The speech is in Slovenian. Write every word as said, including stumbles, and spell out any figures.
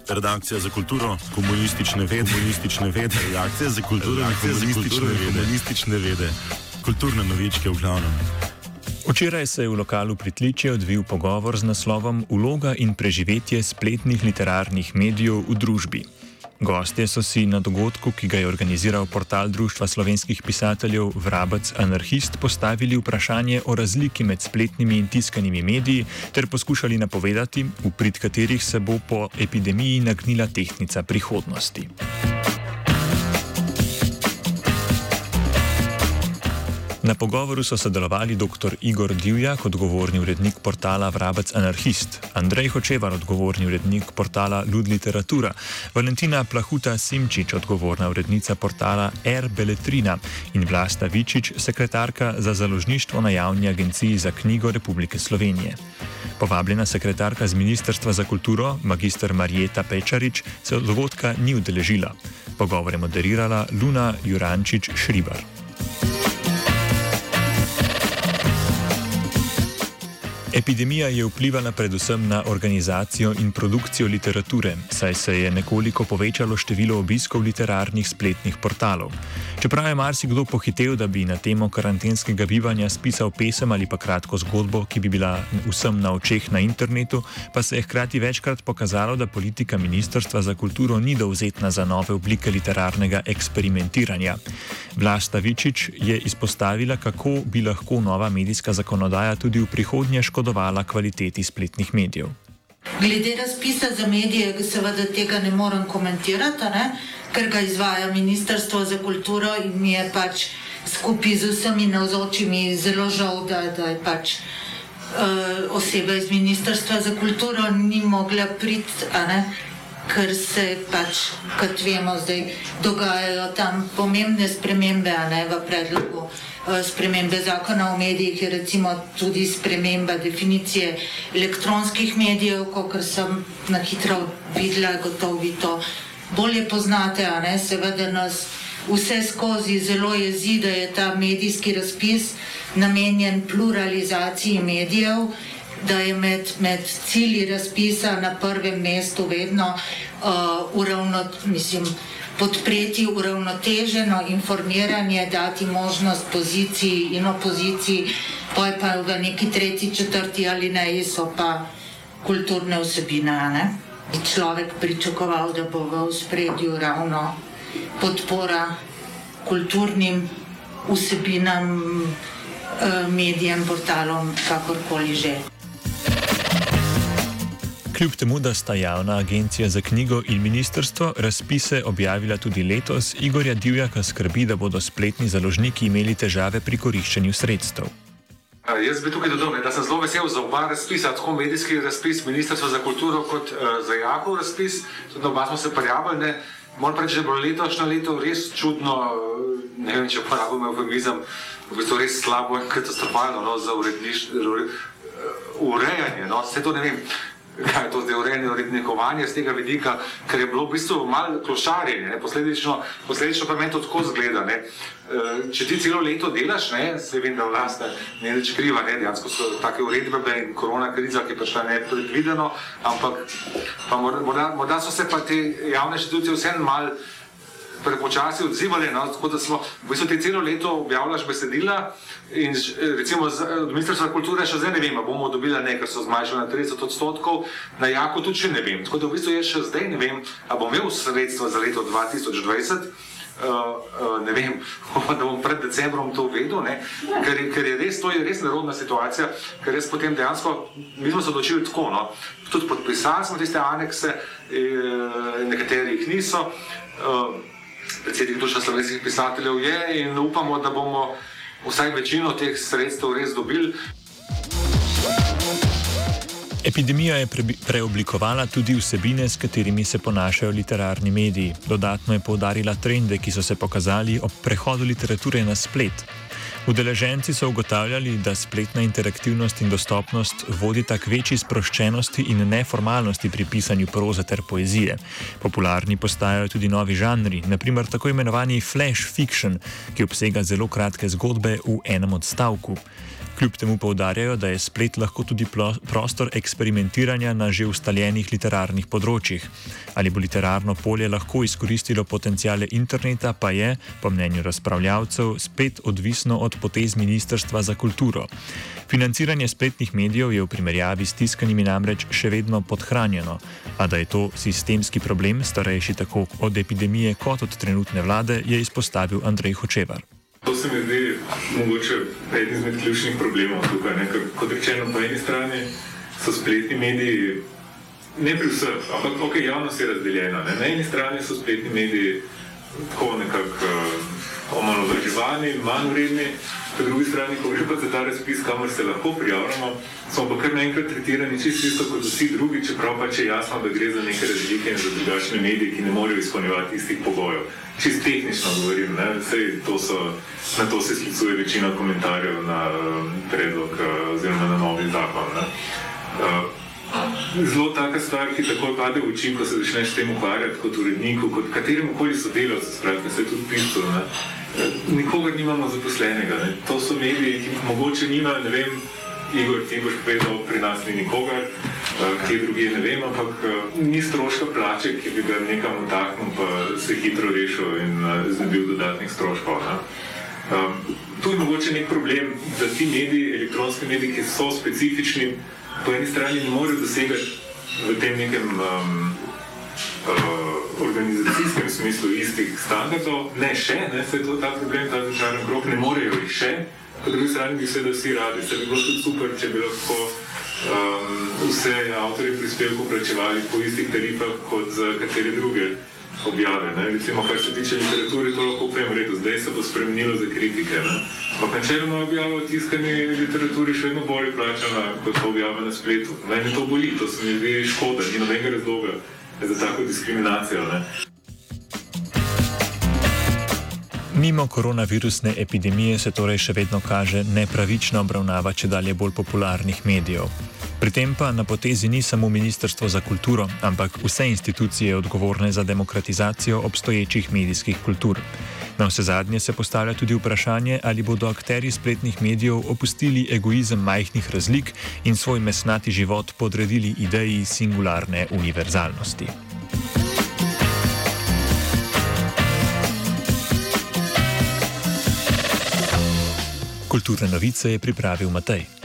Redakcija za kulturo, komunistične vede, komunistične vede, redakcija za kulturo, redakcija za komunistične vede, komunistične vede, kulturne novičke v glavnem. Včeraj se je v lokalu Pritličje odvil pogovor z naslovom Vloga in preživetje spletnih literarnih medijev v družbi. Gostje so si na dogodku, ki ga je organiziral portal Društva slovenskih pisateljev Vrabec Anarhist, postavili vprašanje o razliki med spletnimi in tiskanimi mediji ter poskušali napovedati, v prid katerih se bo po epidemiji nagnila tehtnica prihodnosti. Na pogovoru so sodelovali dr. Igor Divjak, odgovorni urednik portala Vrabec Anarhist, Andrej Hočevar, odgovorni urednik portala Lud Literatura, Valentina Plahuta-Simčič, odgovorna urednica portala R. Beletrina in Vlasta Vičič, sekretarka za založništvo na Javni agenciji za knjigo Republike Slovenije. Povabljena sekretarka z Ministrstva za kulturo, magister Marjeta Pečarič, se od dogodka ni udeležila. Pogovor je moderirala Luna Jurančič-Šribar. Epidemija je vplivala predvsem na organizacijo in produkcijo literature, saj se je nekoliko povečalo število obiskov literarnih spletnih portalov. Čeprav je marsikdo pohitel, da bi na temo karantenskega bivanja spisal pesem ali pa kratko zgodbo, ki bi bila vsem na očeh na internetu, pa se je hkrati večkrat pokazalo, da politika Ministrstva za kulturo ni dovzetna za nove oblike literarnega eksperimentiranja. Vlasta Vičič je izpostavila, kako bi lahko nova medijska zakonodaja tudi v prihodnje škodovala kvaliteti spletnih medijev. Glede razpisa za medije, seveda tega ne morem komentirati, ne? Ker ga izvaja Ministrstvo za kulturo in mi je pač skupaj z vsemi navzočimi zelo žal, da, da je pač uh, oseba iz Ministrstva za kulturo ni mogla priti, a ne? Ker se pač, kot vemo, zdaj dogajajo tam pomembne spremembe, a ne, v predlogu spremembe zakona o medijih, je recimo tudi sprememba definicije elektronskih medijev, kakor sem na hitro videla, gotovo vi to bolje poznate, a ne, seveda nas vse skozi zelo jezi, da je ta medijski razpis namenjen pluralizaciji medijev, da je med, med cilji razpisa na prvem mestu vedno uh, uravno, mislim, podpreti uravnoteženo informiranje, dati možnost poziciji in opoziciji, pa je pa v neki tretji, četrti ali ne, so pa kulturne vsebine, ne? Človek pričakoval, da bo v ospredju ravno podpora kulturnim vsebinam, medijem, portalom, kakorkoli že. Kljub temu, da sta Javna agencija za knjigo in ministrstvo razpise objavila tudi letos, Igorja Divjaka skrbi, da bodo spletni založniki imeli težave pri koriščenju sredstev. Jaz bi tukaj dodal, da sem zelo vesel za oba razpisa, tako medijski razpis Ministrstva za kulturo kot uh, za Jakov razpis. Tudi oba smo se prijavili. Moram reči, da je bilo letošnje leto res čudno, ne vem, če uporabim eufemizem, v bistvu res slabo in katastrofalno, no, za uredništvo, urejanje, no, vse to ne vem, kaj je to zdaj urejanje, urednikovanje z tega vidika, ker je bilo v bistvu malo klošarjenje, posledično, posledično pa meni to tako zgleda, ne. Če ti celo leto delaš, ne, se vem, da vlasta ne nič kriva, ne, dejansko so take uredbe in korona kriza, ki je prišla nepredvideno, ampak pa morda, morda so se pa te javne inštitucije vseeno malo prepočasi odzivali, no, tako da smo, v bistvu ti celo leto objavljaš besedila in recimo od Ministrstva za kulture še zdaj ne vem, bomo dobila nekaj, ker so zmanjšali na trideset odstotkov, na Jako tudi še ne vem, tako da v bistvu jaz še zdaj ne vem, a bom imel sredstva za leto dva tisoč dvajset, uh, uh, ne vem, da bom pred decembrom to vedel, ne, ker, ker je res, to je res nerodna situacija, ker res potem dejansko, mi smo se odločili tako, no, tudi podpisali smo tiste anekse, eh, nekateri jih niso, uh, predsednik Društva slovenskih pisateljev je in upamo, da bomo vsaj večino teh sredstev res dobili. Epidemija je pre- preoblikovala tudi vsebine, s katerimi se ponašajo literarni mediji. Dodatno je poudarila trende, ki so se pokazali ob prehodu literature na splet. Udeleženci so ugotavljali, da spletna interaktivnost in dostopnost vodita k večji sproščenosti in neformalnosti pri pisanju proze ter poezije. Popularni postajajo tudi novi žanri, na primer tako imenovani flash fiction, ki obsega zelo kratke zgodbe v enem odstavku. Kljub temu poudarjajo, da je splet lahko tudi prostor eksperimentiranja na že ustaljenih literarnih področjih. Ali bo literarno polje lahko izkoristilo potencijale interneta, pa je, po mnenju razpravljavcev, spet odvisno od potez Ministrstva za kulturo. Financiranje spletnih medijev je v primerjavi s tiskanimi namreč še vedno podhranjeno, a da je to sistemski problem, starejši tako od epidemije kot od trenutne vlade, je izpostavil Andrej Hočevar. To se mi zdi mogoče eden izmed ključnih problemov tukaj. Ne? Kot rečeno, po eni strani so spletni mediji, ne pri vseh, ampak ok, javnost je razdeljena. Ne? Na eni strani so spletni mediji tako nekako uh, omalovaževani, manj vredni, po drugi strani, ko gre pa za ta razpis, kamor se lahko prijavljamo, smo pa kar naenkrat tretirani čisto isto kot vsi drugi, čeprav pa če je jasno, da gre za neke razlike in za drugačne medije, ki ne morejo izpolnjevati istih pogojev. Čist tehnično govorim, ne? Sej to so, na to se sklicuje večina komentarjev na um, predlog uh, oziroma na novi zakon. Ne? Uh, zelo taka stvar, ki takoj pade v oči, ko se začneš s tem ukvarjati kot uredniku, kot kateremu koli sodelavcu, skratka, se je tudi pisal, ne? Nikogar nimamo zaposlenega, ne? To so mediji, ki mogoče nima, ne vem, Igor, ti boš povedal, pri nas ni nikogar, kje druge ne vem, ampak ni stroška plače, ki bi ga nekam vtaknil, pa se hitro rešil in znebil dodatnih stroškov. Ne? Um, tu je mogoče nek problem, da ti mediji, elektronski mediji, ki so specifični, po eni strani ne morejo dosegati v tem nekem um, uh, organizacijskem smislu istih standardov, ne še, ne, se je to ta problem, ta začaran krog, ne morejo jih še. Po drugi strani bi seveda vsi radi. Se bi bilo tudi super, če bi lahko um, vse avtorje prispevkov plačevali po istih tarifah kot za katere druge objave. Ne? Recimo, kar se tiče literature, to lahko povem redu. Zdaj se bo spremenilo za kritike. Ampak načeloma objava o tiskani literaturi še vedno bolje plačana kot objava na spletu. Mene to boli, to se mi zdi škoda, ni nobenega razloga za tako diskriminacijo. Ne? Mimo koronavirusne epidemije se torej še vedno kaže nepravična obravnava čedalje bolj popularnih medijev. Pri tem pa na potezi ni samo Ministrstvo za kulturo, ampak vse institucije odgovorne za demokratizacijo obstoječih medijskih kultur. Na vsezadnje se postavlja tudi vprašanje, ali bodo akterji spletnih medijev opustili egoizem majhnih razlik in svoj mesnati život podredili ideji singularne univerzalnosti. Kulturne novice je pripravil Matej.